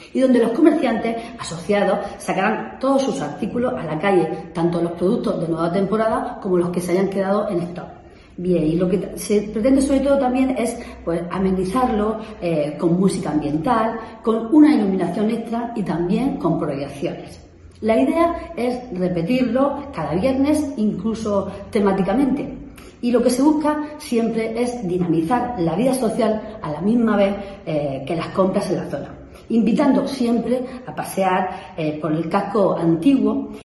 y donde los comerciantes asociados sacarán todos sus artículos a la calle, tanto los productos de nueva temporada como los que se hayan quedado en stock. Bien, y lo que se pretende sobre todo también es pues amenizarlo con música ambiental, con una iluminación extra y también con proyecciones. La idea es repetirlo cada viernes, incluso temáticamente. Y lo que se busca siempre es dinamizar la vida social a la misma vez que las compras en la zona, invitando siempre a pasear por el casco antiguo.